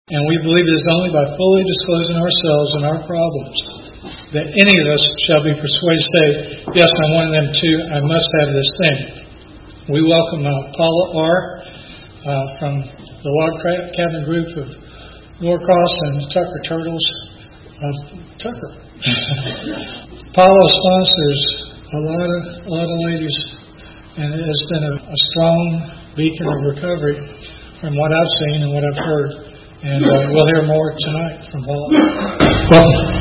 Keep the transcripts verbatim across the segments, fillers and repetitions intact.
And we believe it is only by fully disclosing ourselves and our problems that any of us shall be persuaded to say, yes, I'm one of them too, I must have this thing. We welcome uh, Paula R. Uh, from the Log Cabin Group of Norcross and Tucker Turtles of Tucker. Paula sponsors a lot of a lot of ladies, and it has been a, a strong beacon of recovery from what I've seen and what I've heard. And uh, we'll hear more tonight from Paula. Welcome.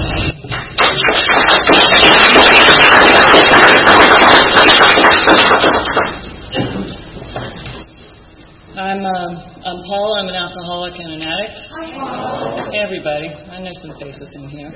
I'm um, I'm Paula. I'm an alcoholic and an addict. Hi, hey, everybody. I know some faces in here.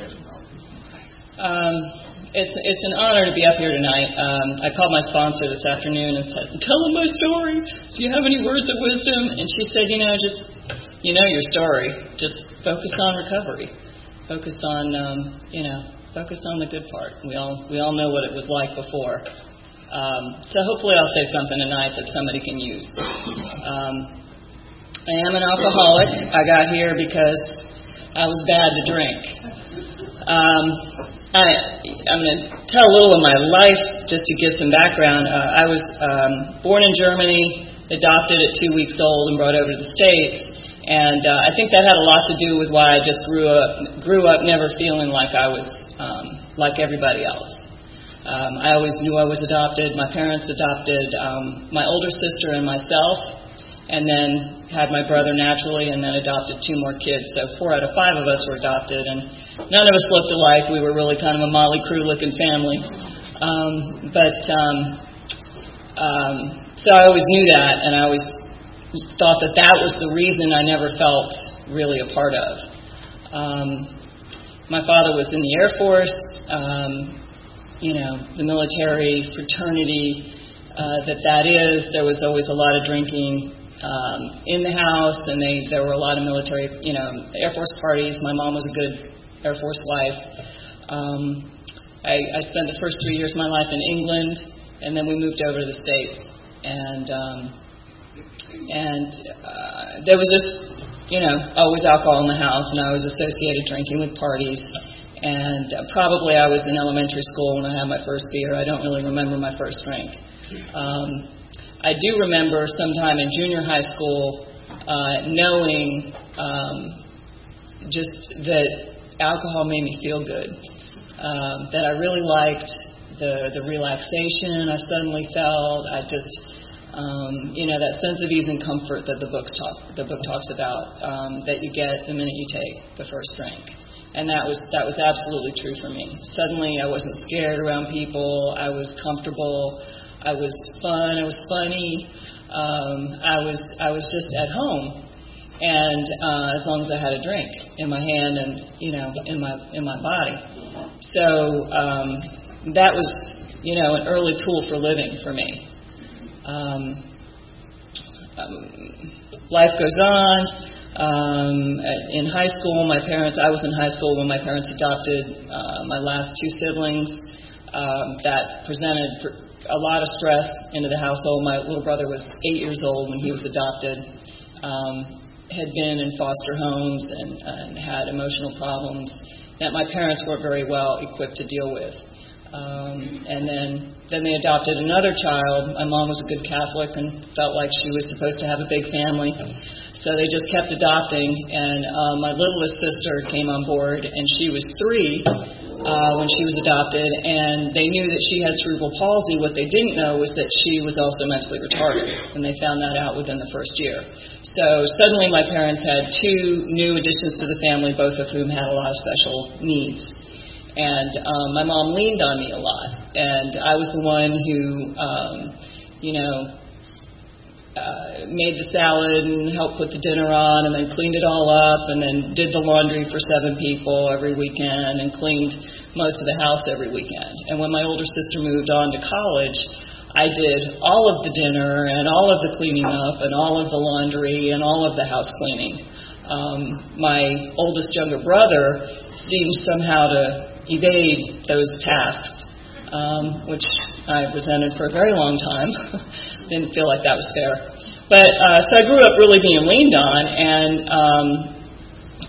Um, it's it's an honor to be up here tonight. Um, I called my sponsor this afternoon and said, "Tell them my story. Do you have any words of wisdom?" And she said, "You know, just you know your story. Just focus on recovery. Focus on um, you know, focus on the good part. We all we all know what it was like before." Um, so hopefully I'll say something tonight that somebody can use. Um, I am an alcoholic. I got here because I was bad to drink. Um, I, I'm going to tell a little of my life just to give some background. Uh, I was um, born in Germany, adopted at two weeks old, and brought over to the States. And uh, I think that had a lot to do with why I just grew up, grew up never feeling like I was um, like everybody else. Um, I always knew I was adopted. My parents adopted um, my older sister and myself, and then had my brother naturally, and then adopted two more kids. So four out of five of us were adopted, and none of us looked alike. We were really kind of a Motley Crue-looking family. Um, but um, um, so I always knew that, and I always thought that that was the reason I never felt really a part of. Um, my father was in the Air Force. Um, you know, the military fraternity uh, that that is. There was always a lot of drinking um, in the house, and they there were a lot of military, you know, Air Force parties. My mom was a good Air Force wife. Um, I, I spent the first three years of my life in England, and then we moved over to the States. And um, and uh, there was just, you know, always alcohol in the house, and I was associated drinking with parties. And uh, probably I was in elementary school when I had my first beer. I don't really remember my first drink. Um, I do remember sometime in junior high school uh, knowing um, just that alcohol made me feel good, um, that I really liked the, the relaxation I suddenly felt. I just, um, you know, that sense of ease and comfort that the, books talk, the book talks about um, that you get the minute you take the first drink. And that was that was absolutely true for me. Suddenly I wasn't scared around people. I was comfortable. I was fun. I was funny. Um, I was I was just at home. And uh, as long as I had a drink in my hand and, you know, in my in my body. So um, that was, you know, an early tool for living for me. Um, um, life goes on. Um, in high school, my parents, I was in high school when my parents adopted uh, my last two siblings. Um, that presented a lot of stress into the household. My little brother was eight years old when he was adopted, um, had been in foster homes and, and had emotional problems that my parents weren't very well equipped to deal with. Um, and then, then they adopted another child. My mom was a good Catholic and felt like she was supposed to have a big family. So they just kept adopting, and uh, my littlest sister came on board, and she was three uh, when she was adopted, and they knew that she had cerebral palsy. What they didn't know was that she was also mentally retarded, and they found that out within the first year. So suddenly my parents had two new additions to the family, both of whom had a lot of special needs. And um, my mom leaned on me a lot, and I was the one who, um, you know, Uh, made the salad and helped put the dinner on, and then cleaned it all up, and then did the laundry for seven people every weekend, and cleaned most of the house every weekend. And when my older sister moved on to college, I did all of the dinner and all of the cleaning up and all of the laundry and all of the house cleaning. Um, my oldest younger brother seemed somehow to evade those tasks, um, which I resented for a very long time. Didn't feel like that was fair. But uh, so I grew up really being leaned on, and um,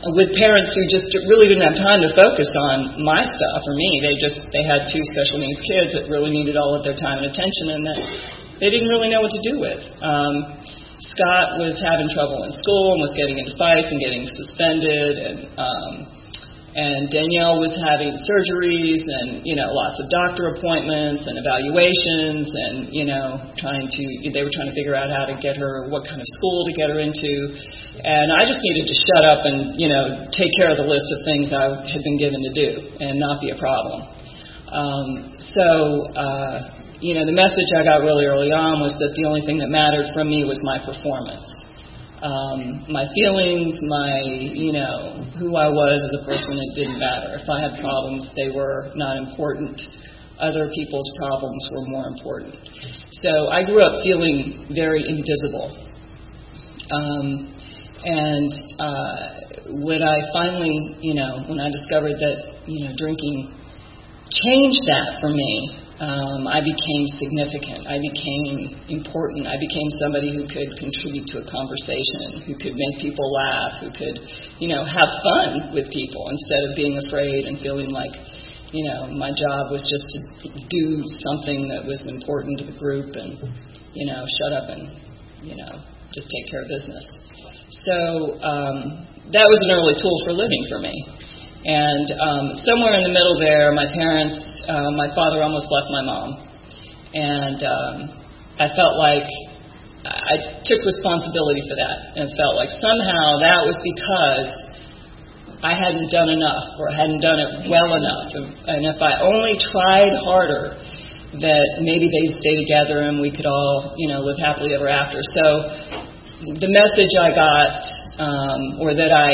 with parents who just really didn't have time to focus on my stuff or me. They just, they had two special needs kids that really needed all of their time and attention, and that they didn't really know what to do with. Um, Scott was having trouble in school and was getting into fights and getting suspended, and um, and Danielle was having surgeries and, you know, lots of doctor appointments and evaluations, and, you know, trying to, they were trying to figure out how to get her, what kind of school to get her into. And I just needed to shut up and, you know, take care of the list of things I had been given to do and not be a problem. Um, so, uh, you know, the message I got really early on was that the only thing that mattered from me was my performance. Um, my feelings, my, you know, who I was as a person, it didn't matter. If I had problems, they were not important. Other people's problems were more important. So I grew up feeling very invisible. Um, and uh, when I finally, you know, when I discovered that, you know, drinking changed that for me, Um, I became significant. I became important. I became somebody who could contribute to a conversation, who could make people laugh, who could, you know, have fun with people instead of being afraid and feeling like, you know, my job was just to do something that was important to the group and, you know, shut up and, you know, just take care of business. So um, that was an early tool for living for me. And um, somewhere in the middle there, my parents, uh, my father almost left my mom. And um, I felt like I took responsibility for that, and felt like somehow that was because I hadn't done enough, or hadn't done it well enough. And if I only tried harder, that maybe they'd stay together and we could all, you know, live happily ever after. So the message I got, um, or that I...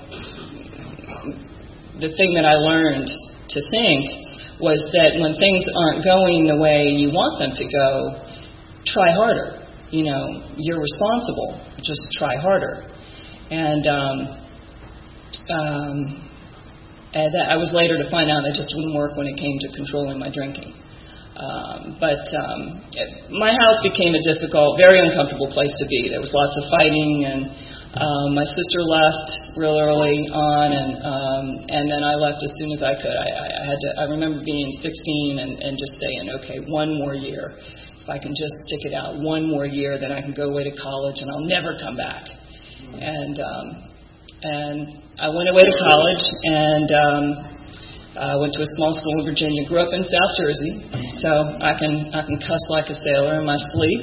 the thing that I learned to think was that when things aren't going the way you want them to go, try harder. You know, you're responsible. Just try harder. And, um, um, and that I was later to find out that just wouldn't work when it came to controlling my drinking. Um, but um, it, my house became a difficult, very uncomfortable place to be. There was lots of fighting, and Um, my sister left real early on, and um, and then I left as soon as I could. I, I, I had to. I remember being sixteen and, and just saying, okay, one more year. If I can just stick it out one more year, then I can go away to college, and I'll never come back. And um, and I went away to college, and um, I went to a small school in Virginia. Grew up in South Jersey, so I can I can cuss like a sailor in my sleep.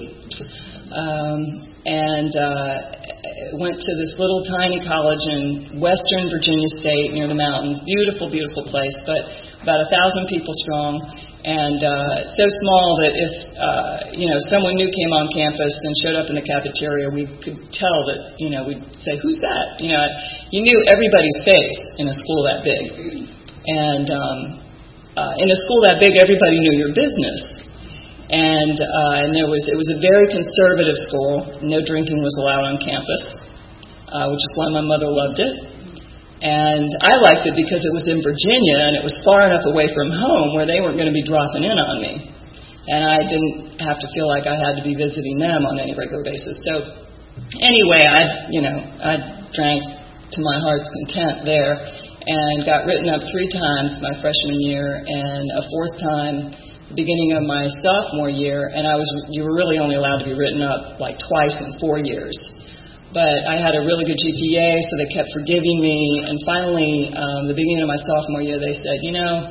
Um, and uh, went to this little tiny college in western Virginia State near the mountains. Beautiful, beautiful place, but about a thousand people strong, and uh, so small that if uh, you know someone new came on campus and showed up in the cafeteria, we could tell that, you know, we'd say, "Who's that?" You know, you knew everybody's face in a school that big, and um, uh, in a school that big, everybody knew your business. And uh, and there was it was a very conservative school. No drinking was allowed on campus, uh, which is why my mother loved it. And I liked it because it was in Virginia and it was far enough away from home where they weren't going to be dropping in on me, and I didn't have to feel like I had to be visiting them on any regular basis. So anyway, I you know I drank to my heart's content there, and got written up three times my freshman year, and a fourth time beginning of my sophomore year, and I was you were really only allowed to be written up like twice in four years. But I had a really good G P A, so they kept forgiving me, and finally, um, the beginning of my sophomore year, they said, you know,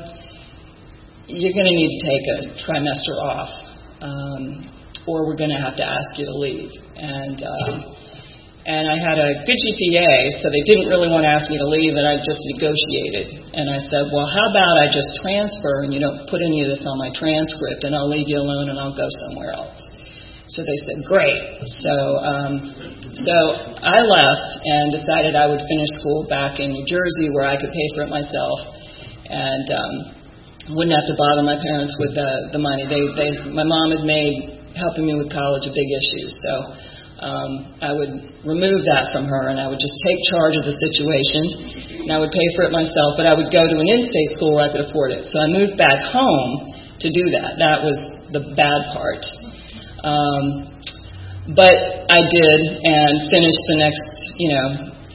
you're going to need to take a trimester off, um, or we're going to have to ask you to leave. And um, And I had a good G P A, so they didn't really want to ask me to leave, and I just negotiated. And I said, well, how about I just transfer and you don't put any of this on my transcript, and I'll leave you alone and I'll go somewhere else. So they said, great. So um, so I left and decided I would finish school back in New Jersey where I could pay for it myself and um, wouldn't have to bother my parents with the, the money. They, they, my mom had made helping me with college a big issue, so Um, I would remove that from her, and I would just take charge of the situation, and I would pay for it myself, but I would go to an in-state school where I could afford it. So I moved back home to do that. That was the bad part. Um, but I did, and finished the next, you know,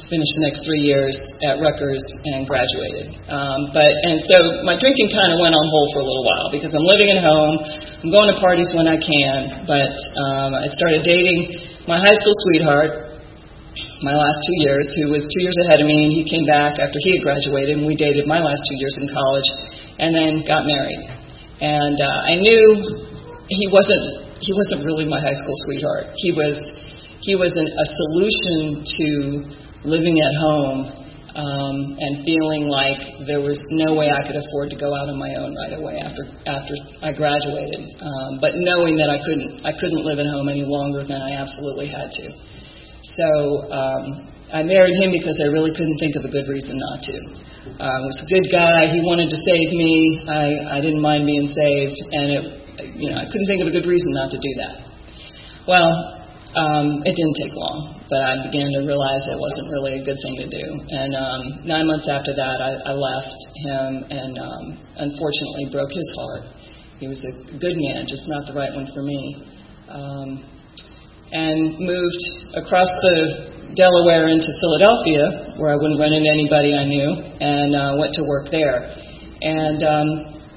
finished the next three years at Rutgers and graduated. Um, but and so my drinking kind of went on hold for a little while because I'm living at home, I'm going to parties when I can, but um, I started dating my high school sweetheart, my last two years, who was two years ahead of me, and he came back after he had graduated, and we dated my last two years in college, and then got married. And uh, I knew he wasn't he wasn't really my high school sweetheart. He was he was an, a solution to living at home um, and feeling like there was no way I could afford to go out on my own right away after after I graduated. Um, but knowing that I couldn't I couldn't live at home any longer than I absolutely had to. So um, I married him because I really couldn't think of a good reason not to. Uh, he was a good guy. He wanted to save me. I, I didn't mind being saved, and it you know I couldn't think of a good reason not to do that. Well. Um, it didn't take long, but I began to realize it wasn't really a good thing to do. And um, nine months after that, I, I left him and um, unfortunately broke his heart. He was a good man, just not the right one for me. Um, and moved across the Delaware into Philadelphia, where I wouldn't run into anybody I knew, and uh, went to work there. And um,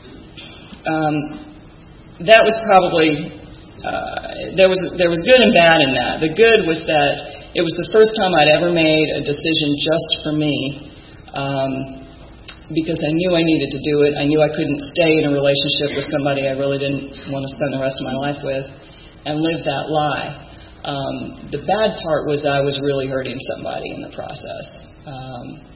um, that was probably... Uh, there was there was good and bad in that. The good was that it was the first time I'd ever made a decision just for me, um, because I knew I needed to do it. I knew I couldn't stay in a relationship with somebody I really didn't want to spend the rest of my life with and live that lie. Um, the bad part was I was really hurting somebody in the process. Um,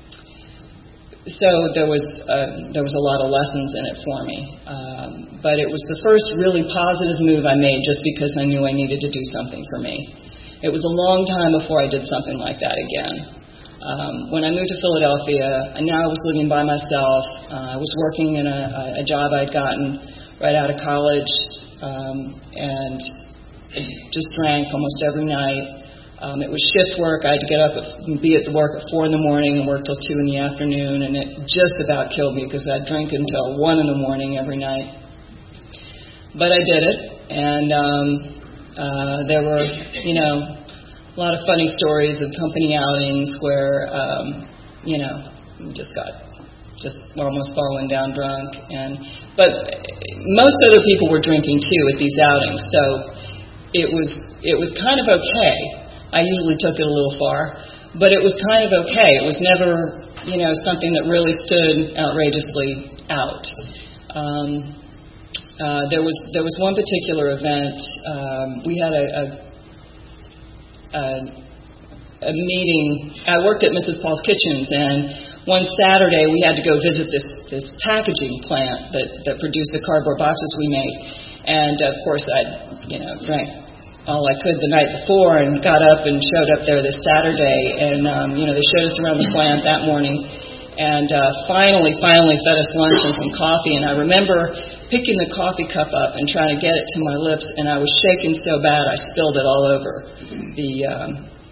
So there was uh, there was a lot of lessons in it for me, um, but it was the first really positive move I made just because I knew I needed to do something for me. It was a long time before I did something like that again. Um, when I moved to Philadelphia, I now I was living by myself. Uh, I was working in a, a job I'd gotten right out of college, um, and just drank almost every night. Um, it was shift work. I had to get up and be at the work at four in the morning and work till two in the afternoon, and it just about killed me because I'd drink until one in the morning every night. But I did it, and um, uh, there were, you know, a lot of funny stories of company outings where, um, you know, we just got just almost falling down drunk, and but most other people were drinking too at these outings, so it was it was kind of okay. I usually took it a little far, but it was kind of okay. It was never, you know, something that really stood outrageously out. Um, uh, there was there was one particular event. Um, we had a, a, a a meeting. I worked at Missus Paul's Kitchens, and one Saturday we had to go visit this this packaging plant that that produced the cardboard boxes we made. And of course, I, you know, drank all I could the night before and got up and showed up there this Saturday, and um, you know they showed us around the plant that morning, and uh, finally, finally fed us lunch and some coffee. And I remember picking the coffee cup up and trying to get it to my lips, and I was shaking so bad I spilled it all over the um,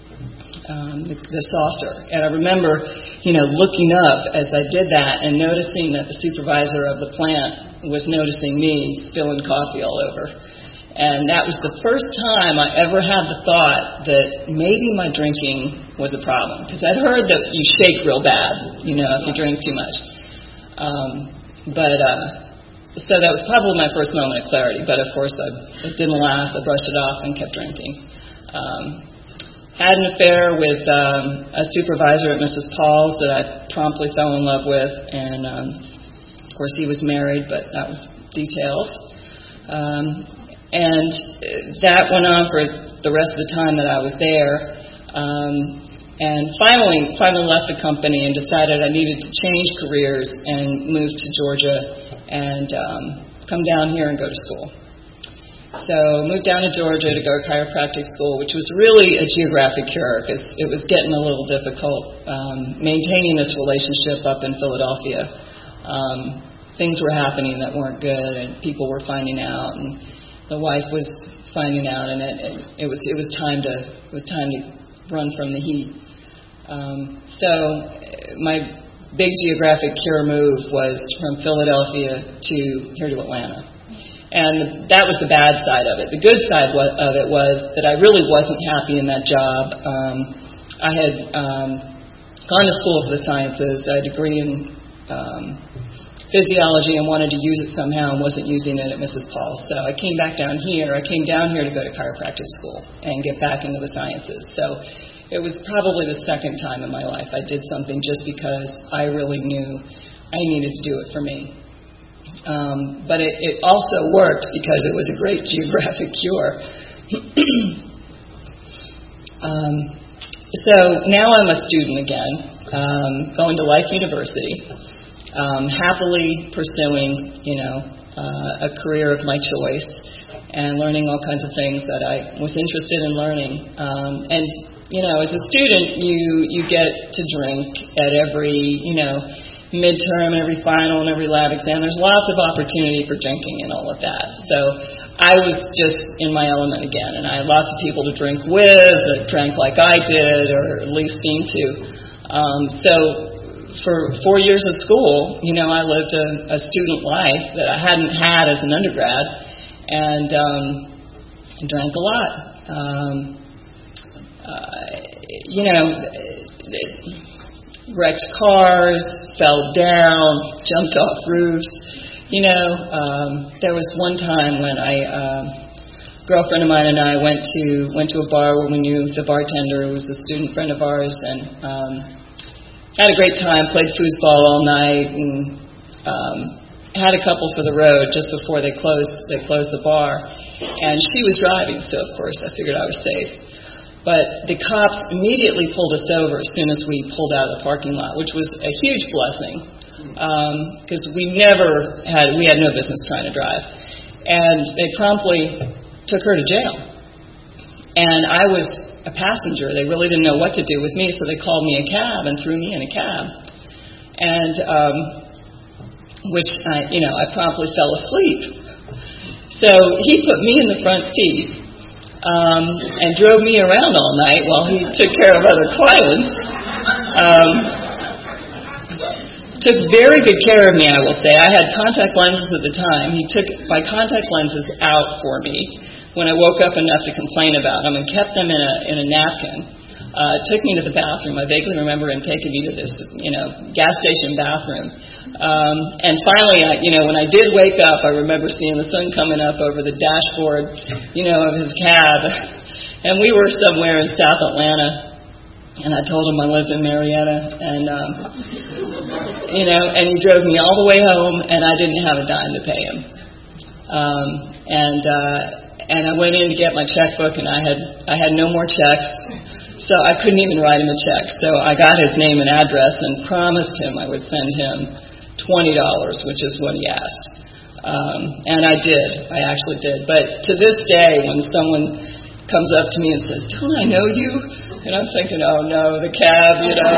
um, the, the saucer. And I remember, you know, looking up as I did that and noticing that the supervisor of the plant was noticing me spilling coffee all over. And that was the first time I ever had the thought that maybe my drinking was a problem. Because I'd heard that you shake real bad, you know, if you drink too much. Um, but, uh, so that was probably my first moment of clarity. But, of course, I, it didn't last. I brushed it off and kept drinking. Um, had an affair with um, a supervisor at Missus Paul's that I promptly fell in love with. And, um, of course, he was married, but that was details. Um And that went on for the rest of the time that I was there. Um, and finally, finally left the company and decided I needed to change careers and move to Georgia and um, come down here and go to school. So moved down to Georgia to go to chiropractic school, which was really a geographic cure because it was getting a little difficult um, maintaining this relationship up in Philadelphia. Um, things were happening that weren't good, and people were finding out, and the wife was finding out, and it, it, it was it was time to it was time to run from the heat. Um, so my big geographic cure move was from Philadelphia to here to Atlanta, and that was the bad side of it. The good side of it was that I really wasn't happy in that job. Um, I had um, gone to school for the sciences, a degree in um, physiology, and wanted to use it somehow and wasn't using it at Missus Paul's. So I came back down here. I came down here to go to chiropractic school and get back into the sciences. So it was probably the second time in my life I did something just because I really knew I needed to do it for me. Um, but it, it also worked because it was a great geographic cure. um, so now I'm a student again, um, going to Life University. Um, happily pursuing, you know, uh, a career of my choice and learning all kinds of things that I was interested in learning. Um, and, you know, as a student, you, you get to drink at every, you know, midterm, every final, and every lab exam. There's lots of opportunity for drinking and all of that. So I was just in my element again, and I had lots of people to drink with that drank like I did, or at least seemed to. Um, so for four years of school, you know, I lived a, a student life that I hadn't had as an undergrad, and um, drank a lot. Um, uh, you know, wrecked cars, fell down, jumped off roofs. You know, um, there was one time when I, uh, a girlfriend of mine and I went to went to a bar where we knew the bartender, who was a student friend of ours, and um, had a great time, played foosball all night, and um, had a couple for the road just before they closed they closed the bar. And she was driving, so of course I figured I was safe. But the cops immediately pulled us over as soon as we pulled out of the parking lot, which was a huge blessing, because um, we never had we had no business trying to drive. And they promptly took her to jail. And I was a passenger. They really didn't know what to do with me, so they called me a cab and threw me in a cab. And, um, which, I, you know, I promptly fell asleep. So he put me in the front seat um, and drove me around all night while he took care of other clients. Um, took very good care of me, I will say. I had contact lenses at the time. He took my contact lenses out for me when I woke up enough to complain about them, and kept them in a in a napkin. Uh, took me to the bathroom. I vaguely remember him taking me to this, you know, gas station bathroom. Um, and finally, I, you know, when I did wake up, I remember seeing the sun coming up over the dashboard, you know, of his cab. And we were somewhere in South Atlanta, and I told him I lived in Marietta, and um, you know, and he drove me all the way home, and I didn't have a dime to pay him. Um, and uh, And I went in to get my checkbook, and I had I had no more checks, so I couldn't even write him a check. So I got his name and address and promised him I would send him twenty dollars, which is what he asked. Um, and I did. I actually did. But to this day, when someone comes up to me and says, "Don't I know you?" and I'm thinking, "Oh no, the cab," you know,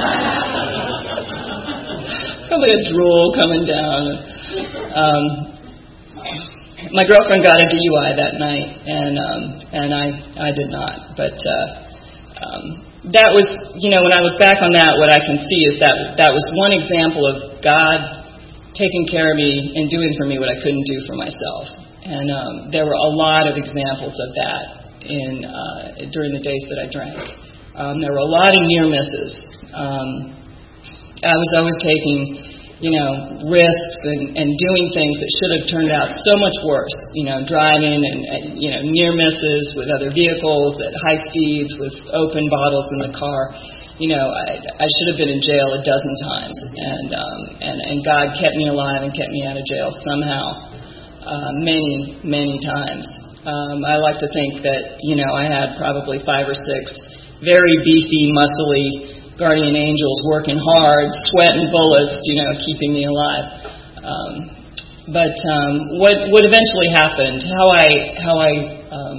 probably a drool coming down. Um, My girlfriend got a D U I that night, and um, and I I did not. But uh, um, that was, you know, when I look back on that, what I can see is that that was one example of God taking care of me and doing for me what I couldn't do for myself. And um, there were a lot of examples of that in uh, during the days that I drank. Um, there were a lot of near misses. Um, I was always taking, you know, risks and, and doing things that should have turned out so much worse, you know, driving and, and, you know, near misses with other vehicles at high speeds with open bottles in the car. You know, I, I should have been in jail a dozen times, and, um, and, and God kept me alive and kept me out of jail somehow, uh, many, many times. Um, I like to think that, you know, I had probably five or six very beefy, muscly guardian angels working hard, sweating bullets, you know, keeping me alive. Um, but um, what what eventually happened, how I how I um,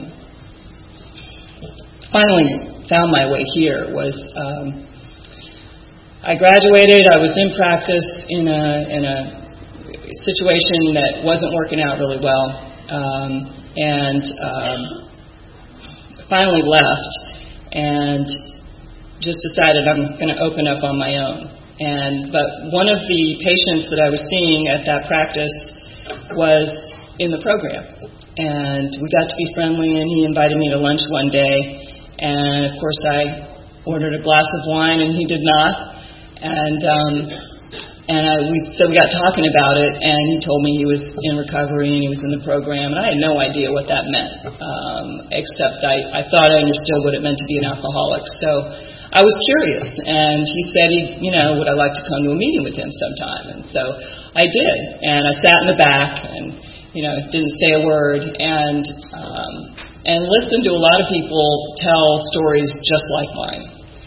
finally found my way here was um, I graduated. I was in practice in a in a situation that wasn't working out really well, um, and um, finally left and just decided I'm going to open up on my own. And but one of the patients that I was seeing at that practice was in the program, and we got to be friendly. And he invited me to lunch one day, and of course I ordered a glass of wine, and he did not. And um, and I, we so we got talking about it, and he told me he was in recovery and he was in the program, and I had no idea what that meant, um, except I, I thought I understood what it meant to be an alcoholic. So I was curious, and he said, he, you know, would I like to come to a meeting with him sometime? And so I did, and I sat in the back and, you know, didn't say a word, and um, and listened to a lot of people tell stories just like mine,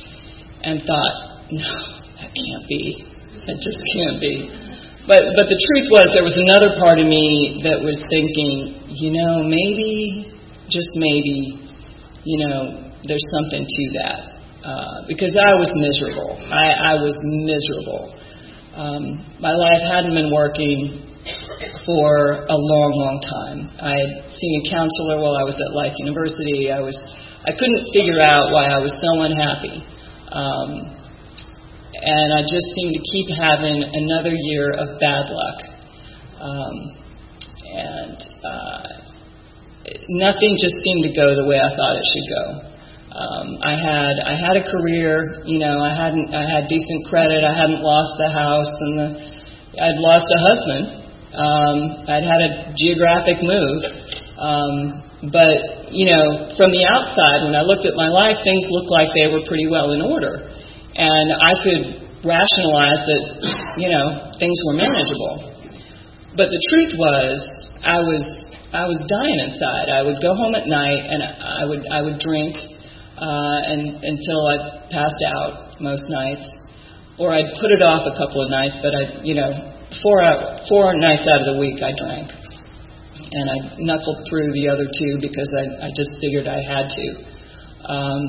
and thought, no, that can't be. It just can't be. But but the truth was, there was another part of me that was thinking, you know, maybe, just maybe, you know, there's something to that. Uh, because I was miserable. I, I was miserable. Um, my life hadn't been working for a long, long time. I had seen a counselor while I was at Life University. I was I couldn't figure out why I was so unhappy. Um, And I just seemed to keep having another year of bad luck. Um, and uh, nothing just seemed to go the way I thought it should go. Um, I had I had a career, you know, I hadn't I had decent credit, I hadn't lost the house, and the, I'd lost a husband. Um, I'd had a geographic move. Um, but, you know, from the outside, when I looked at my life, things looked like they were pretty well in order. And I could rationalize that, you know, things were manageable. But the truth was, I was I was dying inside. I would go home at night and I would I would drink uh, and until I passed out most nights, or I'd put it off a couple of nights. But I, you know, four out, four nights out of the week I drank, and I knuckled through the other two because I I just figured I had to. Um,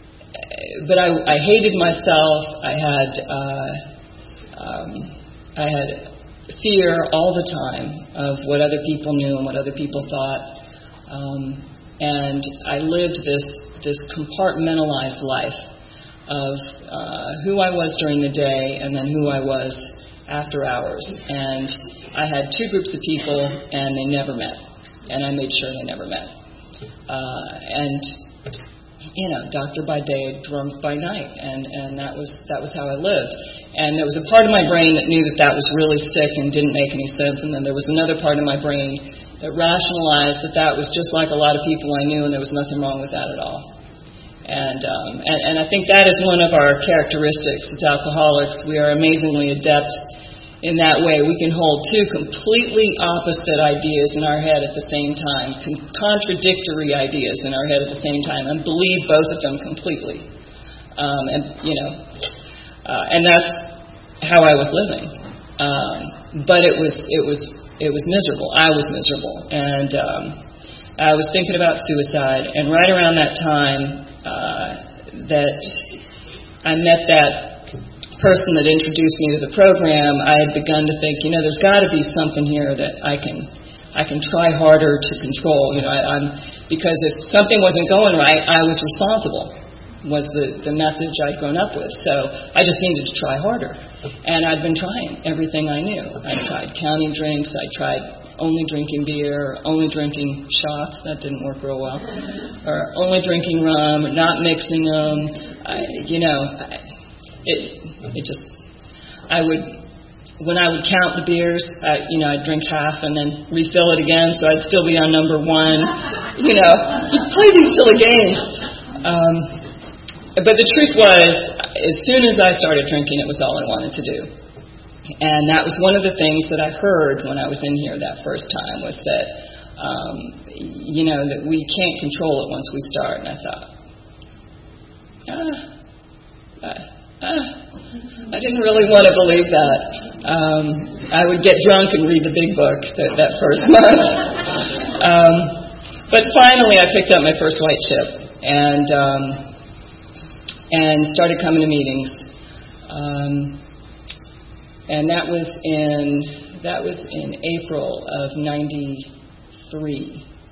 But I, I hated myself. I had uh, um, I had fear all the time of what other people knew and what other people thought, um, and I lived this this compartmentalized life of uh, who I was during the day and then who I was after hours. And I had two groups of people, and they never met, and I made sure they never met. Uh, and You know, doctor by day, drunk by night, and, and that was that was how I lived. And there was a part of my brain that knew that that was really sick and didn't make any sense, and then there was another part of my brain that rationalized that that was just like a lot of people I knew, and there was nothing wrong with that at all. And um, and, and I think that is one of our characteristics as alcoholics. We are amazingly adept in that way. We can hold two completely opposite ideas in our head at the same time, con- contradictory ideas in our head at the same time, and believe both of them completely. Um, and, you know, uh, and that's how I was living. Um, but it was, it was, it was miserable. I was miserable. And um, I was thinking about suicide. And right around that time uh, that I met that person that introduced me to the program, I had begun to think, you know, there's got to be something here that I can, I can try harder to control. You know, I, I'm because if something wasn't going right, I was responsible. Was the the message I'd grown up with. So I just needed to try harder, and I'd been trying everything I knew. I tried counting drinks. I tried only drinking beer, or only drinking shots. That didn't work real well. Or only drinking rum, or not mixing them. I, you know. I, It it just, I would, when I would count the beers, I, you know, I'd drink half and then refill it again, so I'd still be on number one. You know, you play these silly games. Um, but the truth was, as soon as I started drinking, it was all I wanted to do. And that was one of the things that I heard when I was in here that first time, was that, um, you know, that we can't control it once we start. And I thought, ah, uh, Uh, I didn't really want to believe that. Um, I would get drunk and read the big book that, that first month. um, but finally, I picked up my first white chip and um, and started coming to meetings. Um, and that was in that was in April of ninety-three.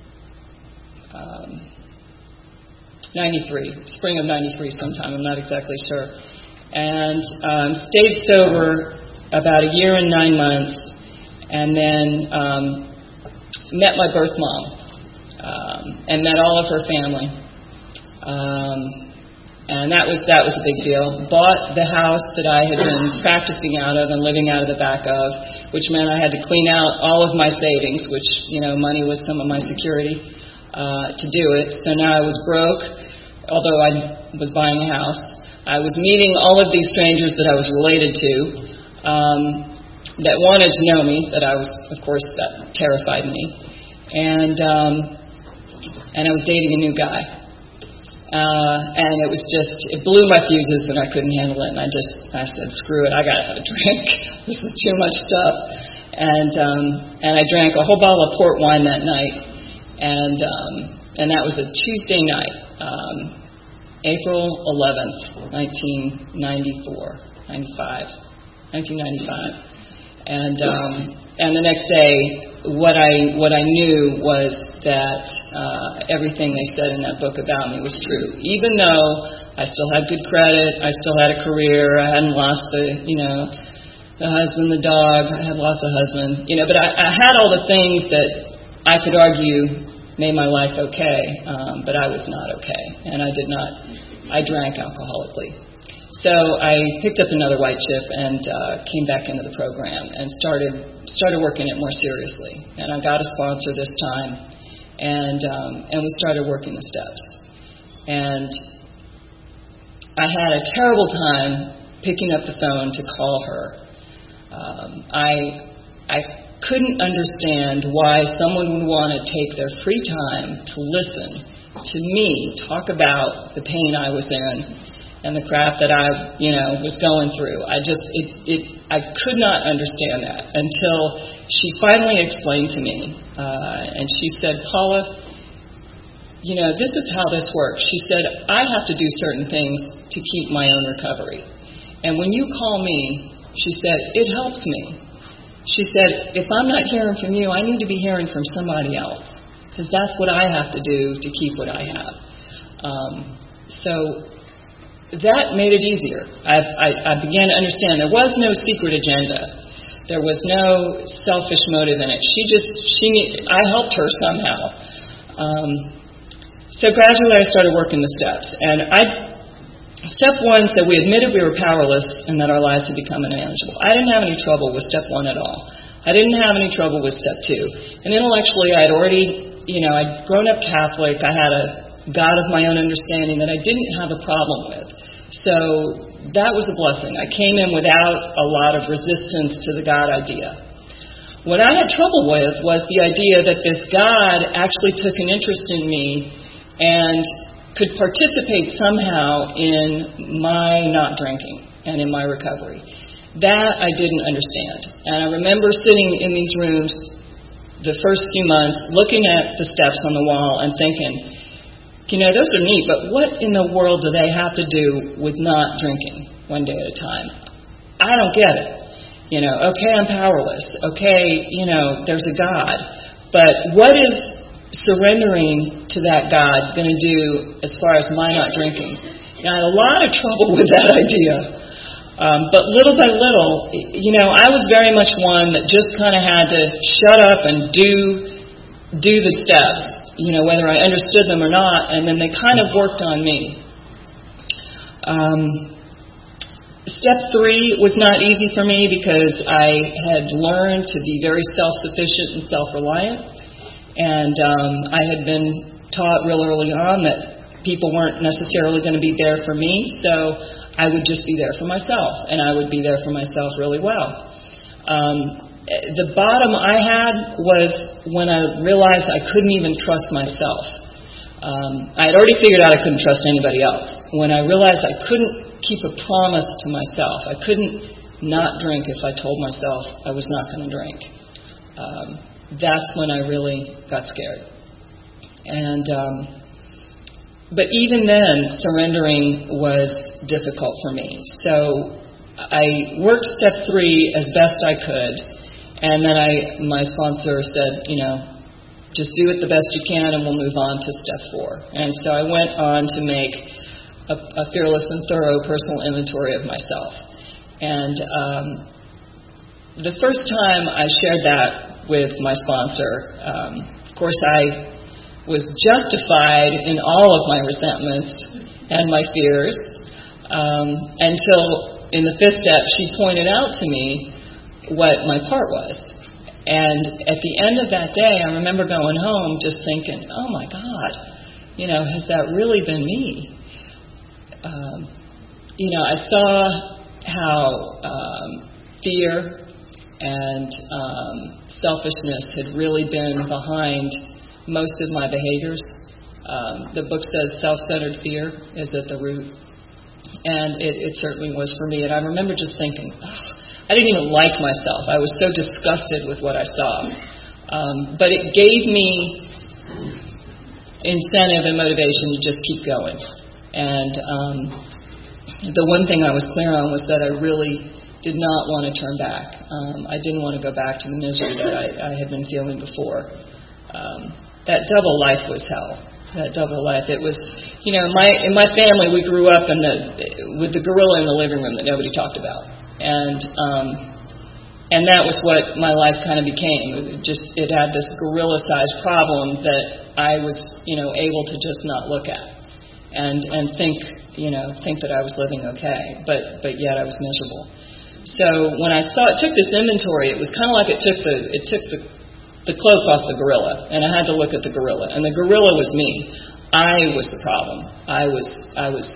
Um, ninety-three, spring of ninety-three, sometime. I'm not exactly sure. And um, stayed sober about a year and nine months, and then um, met my birth mom, um, and met all of her family. Um, And that was that was a big deal. Bought the house that I had been practicing out of and living out of the back of, which meant I had to clean out all of my savings, which, you know, money was some of my security uh, to do it. So now I was broke, although I was buying a house. I was meeting all of these strangers that I was related to um, that wanted to know me, that I was, of course, that terrified me. And, um, and I was dating a new guy. Uh, and it was just, it blew my fuses and I couldn't handle it. And I just, I said, screw it, I gotta have a drink. This is too much stuff. And, um, and I drank a whole bottle of port wine that night. And, um, and that was a Tuesday night, um, April eleventh, nineteen ninety-four, ninety-five, nineteen ninety-five. And, um, and the next day, what I what I knew was that uh, everything they said in that book about me was true. Even though I still had good credit, I still had a career, I hadn't lost the, you know, the husband, the dog, I had lost a husband, you know, but I, I had all the things that I could argue made my life okay, um, but I was not okay, and I did not, I drank alcoholically. So I picked up another white chip and uh, came back into the program and started started working it more seriously. And I got a sponsor this time, and um, and we started working the steps. And I had a terrible time picking up the phone to call her. Um, I I couldn't understand why someone would want to take their free time to listen to me talk about the pain I was in and the crap that I, you know, was going through. I just, it, it, I could not understand that until she finally explained to me, uh, and she said, Paula, you know, this is how this works. She said, I have to do certain things to keep my own recovery. And when you call me, she said, it helps me. She said, if I'm not hearing from you, I need to be hearing from somebody else, because that's what I have to do to keep what I have. Um, so that made it easier. I, I, I began to understand there was no secret agenda. There was no selfish motive in it. She just, she, I helped her somehow. Um, so gradually I started working the steps. And I, step one said we admitted we were powerless and that our lives had become unmanageable. I didn't have any trouble with step one at all. I didn't have any trouble with step two. And intellectually I had already, you know, I'd grown up Catholic. I had a God of my own understanding that I didn't have a problem with. So that was a blessing. I came in without a lot of resistance to the God idea. What I had trouble with was the idea that this God actually took an interest in me and could participate somehow in my not drinking and in my recovery. That I didn't understand. And I remember sitting in these rooms the first few months looking at the steps on the wall and thinking, you know, those are neat, but what in the world do they have to do with not drinking one day at a time? I don't get it. You know, okay, I'm powerless. Okay, you know, there's a God. But what is surrendering to that God going to do as far as my not drinking? And I had a lot of trouble with that idea. Um, but little by little, you know, I was very much one that just kind of had to shut up and do do the steps. You know, whether I understood them or not, and then they kind of worked on me. Um, step three was not easy for me because I had learned to be very self-sufficient and self-reliant, and um, I had been taught real early on that people weren't necessarily going to be there for me, so I would just be there for myself, and I would be there for myself really well. Um, The bottom I had was when I realized I couldn't even trust myself. Um, I had already figured out I couldn't trust anybody else. When I realized I couldn't keep a promise to myself, I couldn't not drink if I told myself I was not going to drink. Um, that's when I really got scared. And um, but even then, surrendering was difficult for me. So I worked step three as best I could. And then I, my sponsor said, you know, just do it the best you can and we'll move on to step four. And so I went on to make a, a fearless and thorough personal inventory of myself. And um, the first time I shared that with my sponsor, um, of course I was justified in all of my resentments and my fears, um, until in the fifth step she pointed out to me what my part was. And at the end of that day, I remember going home just thinking, oh my God, you know, has that really been me? Um, you know, I saw how um, fear and um, selfishness had really been behind most of my behaviors. Um, the book says self-centered fear is at the root. And it, it certainly was for me. And I remember just thinking, oh, I didn't even like myself. I was so disgusted with what I saw. Um, but it gave me incentive and motivation to just keep going. And um, the one thing I was clear on was that I really did not want to turn back. Um, I didn't want to go back to the misery that I, I had been feeling before. Um, that double life was hell. That double life. It was, you know, in my in my family we grew up in the with the gorilla in the living room that nobody talked about, and um, and that was what my life kind of became. It just it had this gorilla-sized problem that I was, you know, able to just not look at, and and think, you know, think that I was living okay, but but yet I was miserable. So when I saw it, took this inventory, it was kind of like it took the it took the the cloak off the gorilla, and I had to look at the gorilla, and the gorilla was me. I was the problem. I was I was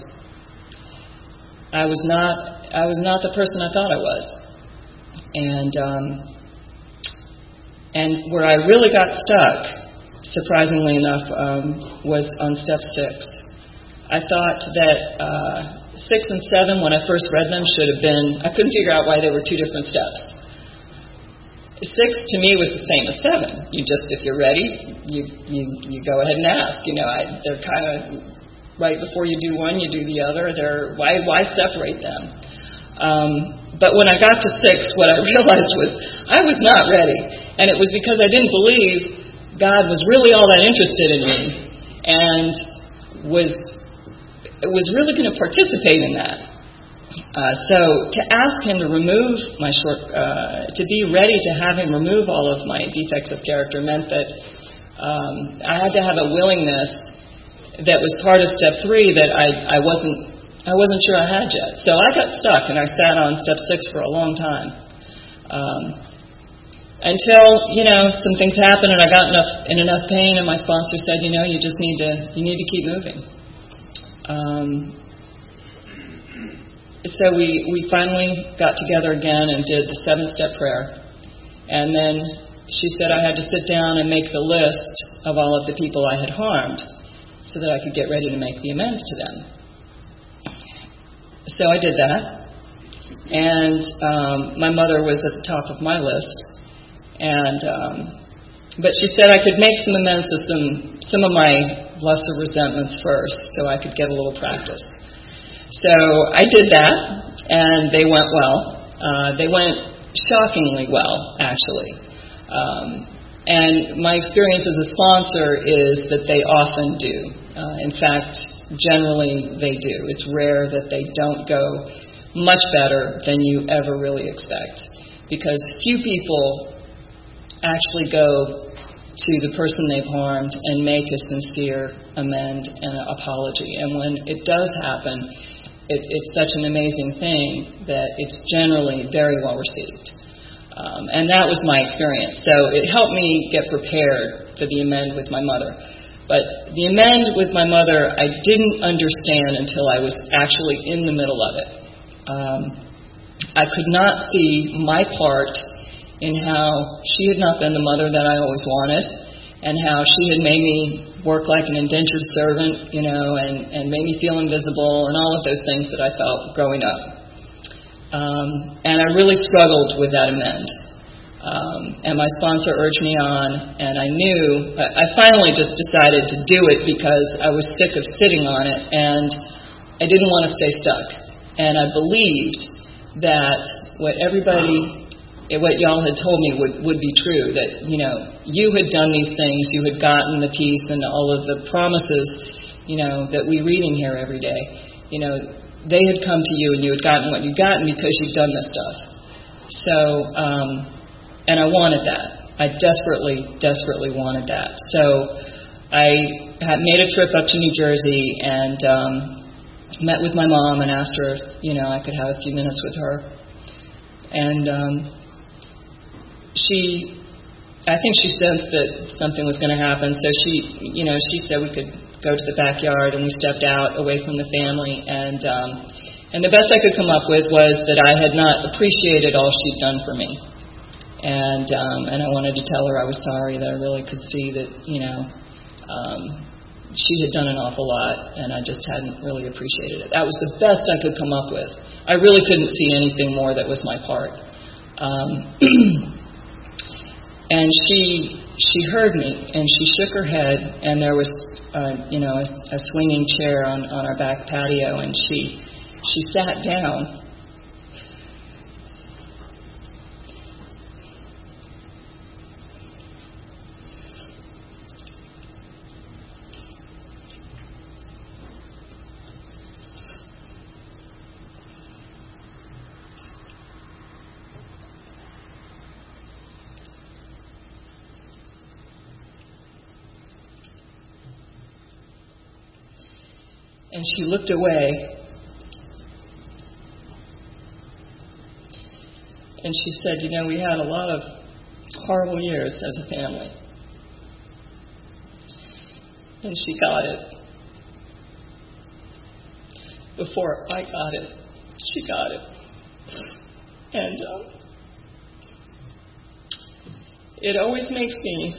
I was not I was not the person I thought I was, and um, and where I really got stuck, surprisingly enough, um, was on step six. I thought that uh, six and seven, when I first read them, should have been. I couldn't figure out why they were two different steps. Six to me was the same as seven. You just, if you're ready, you you, you go ahead and ask. You know, I, they're kind of right before you do one, you do the other. They're why why separate them? Um, but when I got to six, what I realized was I was not ready, and it was because I didn't believe God was really all that interested in me, and was was really going to participate in that. Uh, so to ask him to remove my short, uh, to be ready to have him remove all of my defects of character meant that um, I had to have a willingness that was part of step three that I, I wasn't I wasn't sure I had yet. So I got stuck and I sat on step six for a long time um, until you know some things happened and I got enough in enough pain and my sponsor said, you know, you just need to you need to keep moving. Um, So we, we finally got together again and did the seven-step prayer. And then she said I had to sit down and make the list of all of the people I had harmed so that I could get ready to make the amends to them. So I did that. And um, my mother was at the top of my list. And um, but she said I could make some amends to some, some of my lesser resentments first so I could get a little practice. So I did that, and they went well. Uh, they went shockingly well, actually. Um, and my experience as a sponsor is that they often do. Uh, in fact, generally they do. It's rare that they don't go much better than you ever really expect, because few people actually go to the person they've harmed and make a sincere amend and an apology. And when it does happen, It, it's such an amazing thing that it's generally very well received. Um, and that was my experience. So it helped me get prepared for the amend with my mother. But the amend with my mother, I didn't understand until I was actually in the middle of it. Um, I could not see my part in how she had not been the mother that I always wanted, and how she had made me work like an indentured servant, you know, and, and made me feel invisible, and all of those things that I felt growing up. Um, and I really struggled with that amend. Um, and my sponsor urged me on, and I knew, I finally just decided to do it because I was sick of sitting on it, and I didn't want to stay stuck. And I believed that what everybody... what y'all had told me would, would be true, that, you know, you had done these things, you had gotten the peace and all of the promises, you know, that we read in here every day. You know, they had come to you and you had gotten what you'd gotten because you'd done this stuff. So, um, and I wanted that. I desperately, desperately wanted that. So I had made a trip up to New Jersey and um, met with my mom and asked her if, you know, I could have a few minutes with her. And um, she, I think she sensed that something was going to happen, so she, you know, she said we could go to the backyard, and we stepped out away from the family, and um, and the best I could come up with was that I had not appreciated all she'd done for me, and um, and I wanted to tell her I was sorry, that I really could see that, you know, um, she had done an awful lot, and I just hadn't really appreciated it. That was the best I could come up with. I really couldn't see anything more that was my part. Um, and she she heard me, and she shook her head, and there was, uh, you know, a, a swinging chair on, on our back patio, and she she sat down. And she looked away, and she said, you know, we had a lot of horrible years as a family. And she got it. Before I got it, she got it. And um, it always makes me,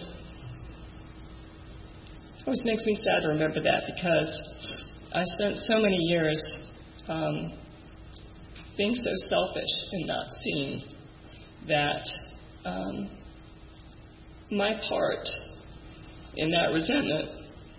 always makes me sad to remember that, because I spent so many years um, being so selfish and not seeing that um, my part in that resentment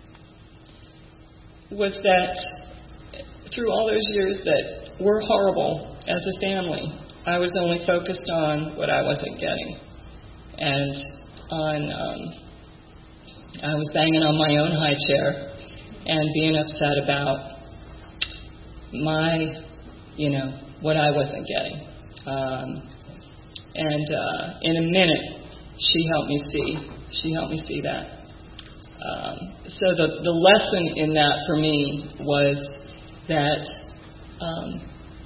was that through all those years that were horrible as a family, I was only focused on what I wasn't getting. And on, um, I was banging on my own high chair and being upset about my, you know, what I wasn't getting. Um, and uh, in a minute, she helped me see. She helped me see that. Um, so the, the lesson in that for me was that, um,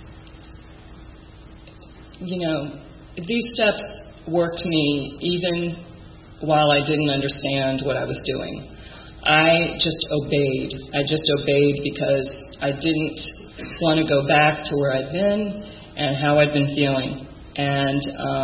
you know, these steps worked me even while I didn't understand what I was doing. I just obeyed. I just obeyed because I didn't want to go back to where I'd been and how I'd been feeling. And um,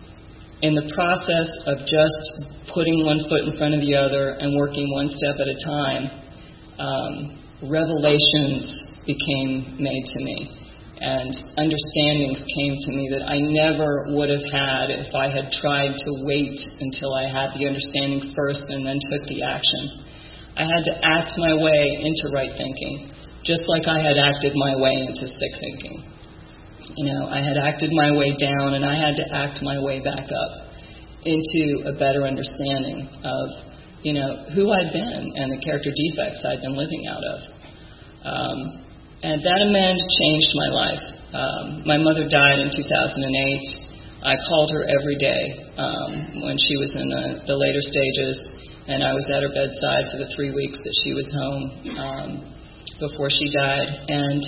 in the process of just putting one foot in front of the other and working one step at a time, um, revelations became made to me. And understandings came to me that I never would have had if I had tried to wait until I had the understanding first and then took the action. I had to act my way into right thinking, just like I had acted my way into sick thinking. You know, I had acted my way down, and I had to act my way back up into a better understanding of, you know, who I'd been and the character defects I'd been living out of. Um, and that amend changed my life. Um, my mother died in two thousand eight. I called her every day um, when she was in the, the later stages, and I was at her bedside for the three weeks that she was home um, before she died. And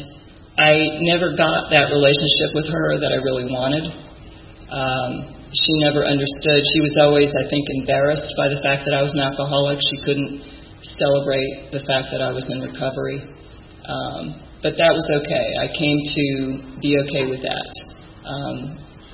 I never got that relationship with her that I really wanted. Um, she never understood. She was always, I think, embarrassed by the fact that I was an alcoholic. She couldn't celebrate the fact that I was in recovery. Um, but that was okay. I came to be okay with that. Um,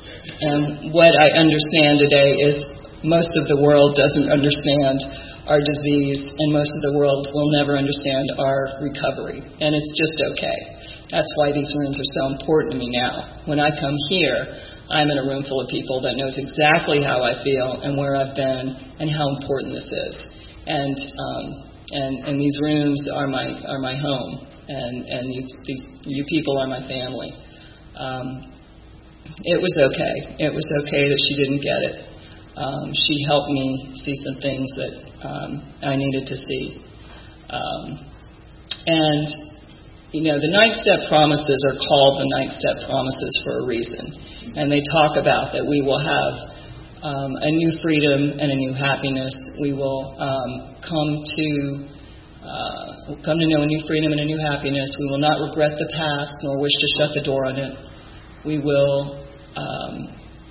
and what I understand today is most of the world doesn't understand our disease, and most of the world will never understand our recovery. And it's just okay. That's why these rooms are so important to me now. When I come here, I'm in a room full of people that knows exactly how I feel and where I've been and how important this is. And um, and and these rooms are my are my home, and and these, these you people are my family. Um, it was okay. It was okay that she didn't get it. Um, she helped me see some things that um, I needed to see. Um, and, you know, the ninth-step promises are called the ninth-step promises for a reason. And they talk about that we will have um, a new freedom and a new happiness. We will um, come to uh, we'll come to know a new freedom and a new happiness. We will not regret the past nor wish to shut the door on it. We will um,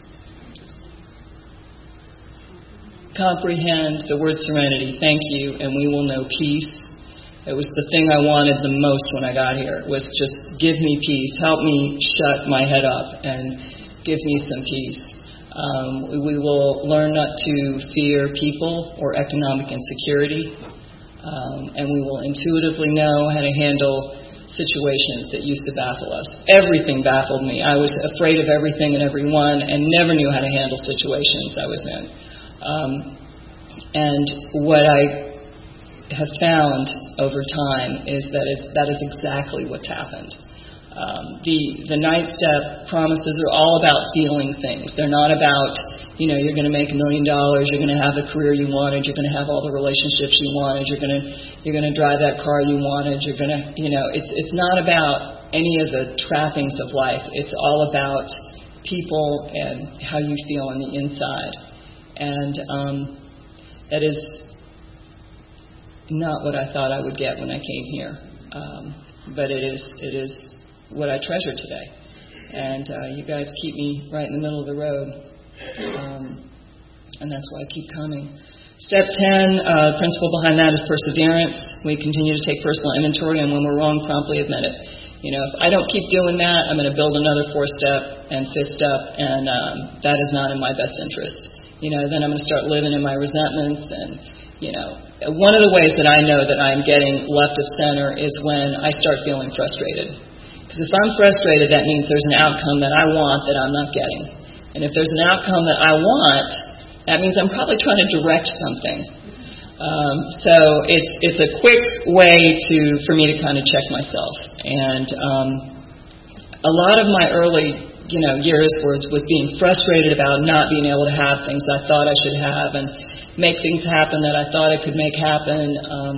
comprehend the word serenity, thank you, and we will know peace. It was the thing I wanted the most when I got here, was just give me peace, help me shut my head up and give me some peace. Um, we will learn not to fear people or economic insecurity, um, and we will intuitively know how to handle situations that used to baffle us. Everything baffled me. I was afraid of everything and everyone and never knew how to handle situations I was in. Um, and what I have found over time is that it's, that is exactly what's happened. Um, the the ninth step promises are all about feeling things. They're not about, you know, you're going to make a million dollars, you're going to have the career you wanted, you're going to have all the relationships you wanted, you're going to you're going to drive that car you wanted, you're going to, you know, it's it's not about any of the trappings of life. It's all about people and how you feel on the inside. And um, that is not what I thought I would get when I came here, um, but it is it is what I treasure today. And uh, you guys keep me right in the middle of the road, um, and that's why I keep coming. Step ten, uh, principle behind that is perseverance. We continue to take personal inventory, and when we're wrong, promptly admit it. You know, if I don't keep doing that, I'm going to build another four-step and fifth step, and um, that is not in my best interest. You know, then I'm going to start living in my resentments, and, you know, one of the ways that I know that I'm getting left of center is when I start feeling frustrated. Because if I'm frustrated, that means there's an outcome that I want that I'm not getting. And if there's an outcome that I want, that means I'm probably trying to direct something. Um, so it's it's a quick way to for me to kind of check myself. And um, a lot of my early you know years was was being frustrated about not being able to have things I thought I should have and make things happen that I thought I could make happen. Um,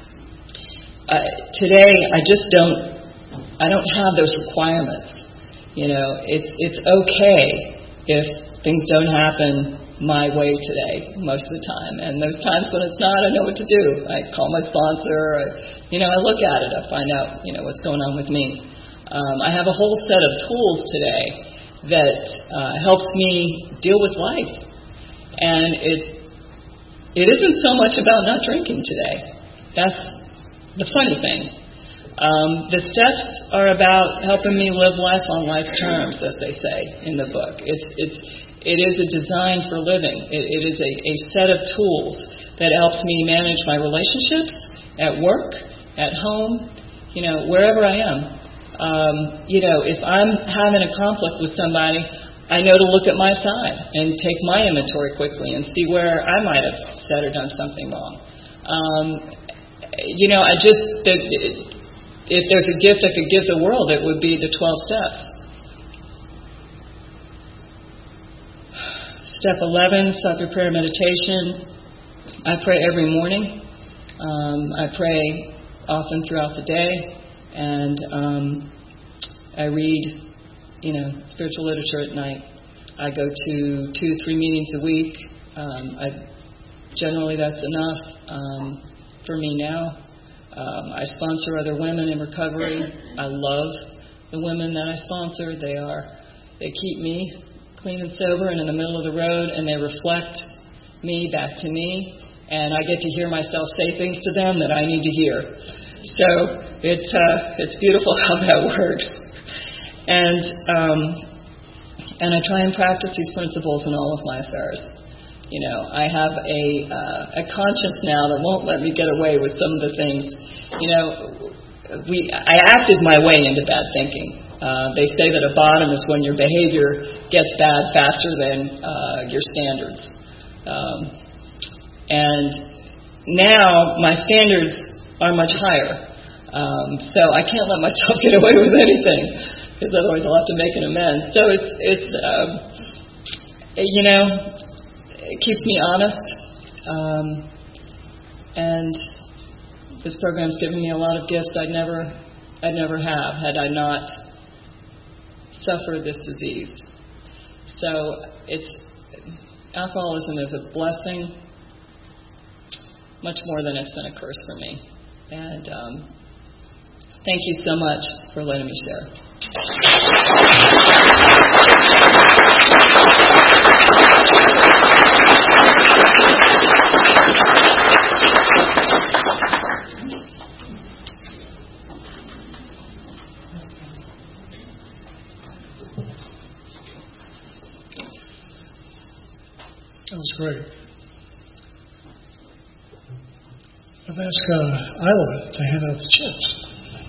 uh, today, I just don't. I don't have those requirements. You know, it's it's okay if things don't happen my way today most of the time. And those times when it's not, I know what to do. I call my sponsor. I, you know, I look at it. I find out, you know, what's going on with me. Um, I have a whole set of tools today that uh, helps me deal with life. And it it isn't so much about not drinking today. That's the funny thing. Um, the steps are about helping me live life on life's terms, as they say in the book. It's it's it is a design for living. It, it is a, a set of tools that helps me manage my relationships at work, at home, you know, wherever I am. Um, you know, if I'm having a conflict with somebody, I know to look at my side and take my inventory quickly and see where I might have said or done something wrong. Um, you know, I just the, if there's a gift I could give the world, it would be the twelve steps. Step eleven, Sacred Prayer Meditation. I pray every morning. Um, I pray often throughout the day, and um, I read, you know, spiritual literature at night. I go to two, three meetings a week. Um, I generally that's enough um, for me now. Um, I sponsor other women in recovery. I love the women that I sponsor. They are, they keep me clean and sober and in the middle of the road, and they reflect me back to me, and I get to hear myself say things to them that I need to hear. So it, uh, it's beautiful how that works. And um, and I try and practice these principles in all of my affairs. You know, I have a uh, a conscience now that won't let me get away with some of the things. You know, we I acted my way into bad thinking. Uh, they say that a bottom is when your behavior gets bad faster than uh, your standards. Um, and now my standards are much higher. Um, so I can't let myself get away with anything, because otherwise I'll have to make an amends. So it's it's um, you know. It keeps me honest, um, and this program's given me a lot of gifts I'd never, I'd never have had I not suffered this disease. So it's alcoholism is a blessing much more than it's been a curse for me. And um, thank you so much for letting me share. That was great. I've asked uh, Isla to hand out the chips.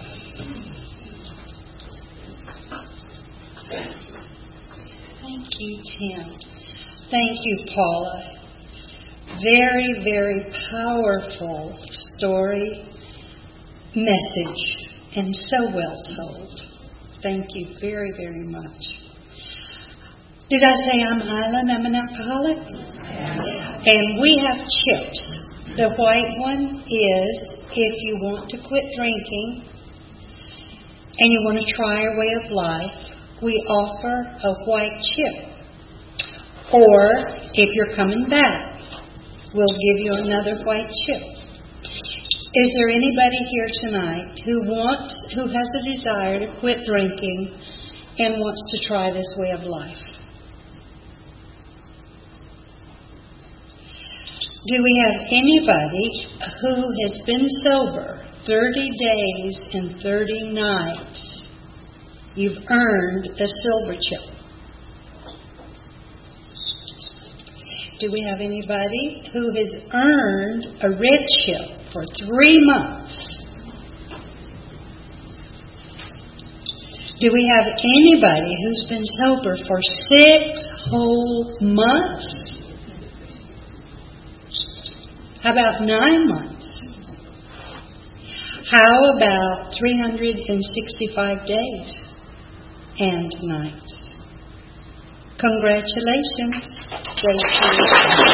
Thank you, Tim. Thank you, Paula. Very, very powerful story, message, and so well told. Thank you very, very much. Did I say I'm Isla and I'm an alcoholic? Yeah. And we have chips. The white one is if you want to quit drinking and you want to try a way of life, we offer a white chip. Or if you're coming back, we'll give you another white chip. Is there anybody here tonight who wants, who has a desire to quit drinking and wants to try this way of life? Do we have anybody who has been sober thirty days and thirty nights? You've earned a silver chip. Do we have anybody who has earned a red chip for three months? Do we have anybody who's been sober for six whole months? How about nine months? How about three hundred sixty-five days and nights? Congratulations. Thank you.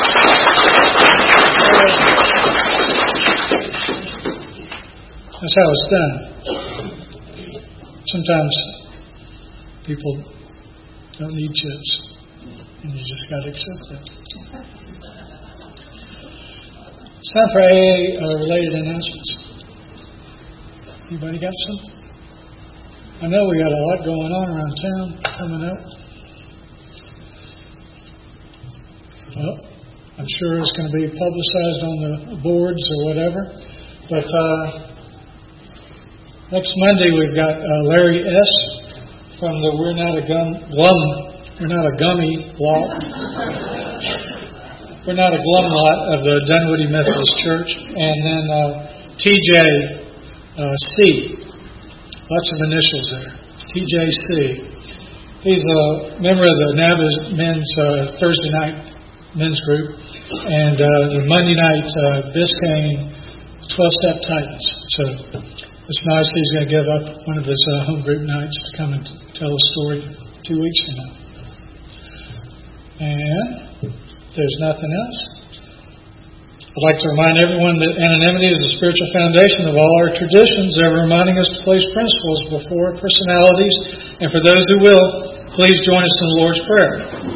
That's how it's done. Sometimes people don't need chips, and you just got to accept it. It's time for A A uh, related announcements. Anybody got something? I know we got a lot going on around town coming up. Well, I'm sure it's going to be publicized on the boards or whatever. But uh, next Monday we've got uh, Larry S. from the We're Not a Gum, Glum, We're Not a Gummy Lot. We're Not a Glum Lot of the Dunwoody Methodist Church. And then uh, T J uh, C. Lots of initials there. T J C. He's a member of the Nabas Men's uh, Thursday night men's group. And uh, the Monday night uh, Biscayne twelve-step Titans. So it's nice he's going to give up one of his uh, home group nights to come and tell a story two weeks from now. And if there's nothing else, I'd like to remind everyone that anonymity is the spiritual foundation of all our traditions, ever reminding us to place principles before personalities. And for those who will, please join us in the Lord's Prayer.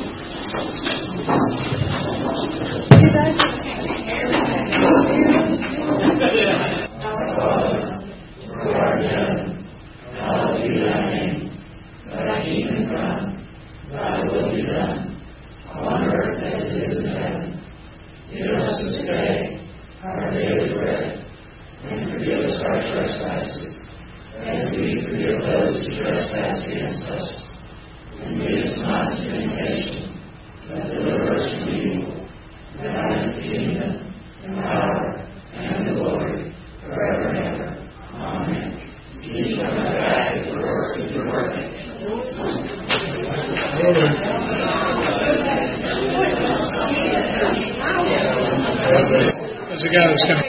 There's a guy that's coming.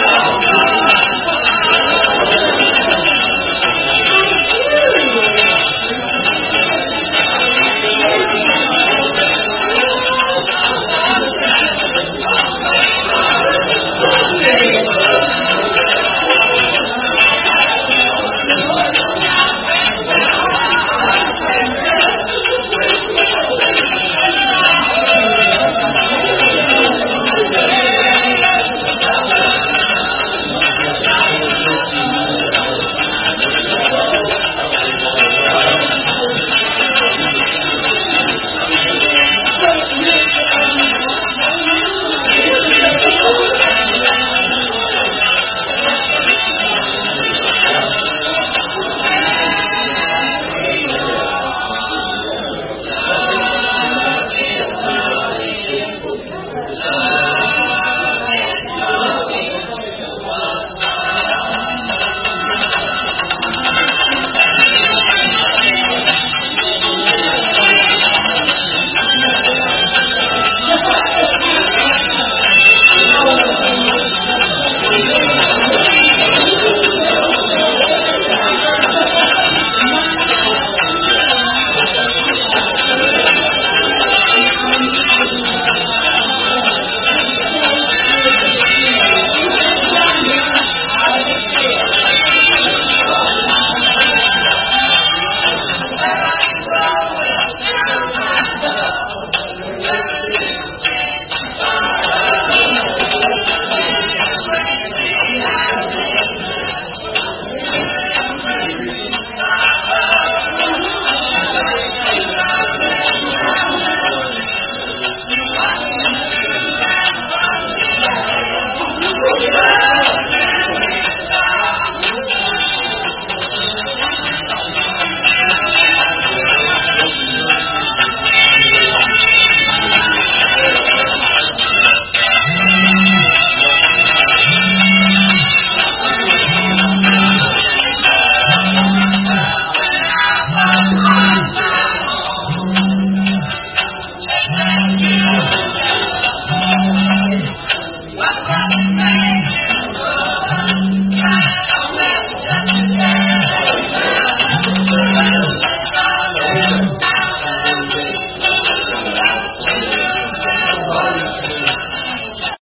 Thank you.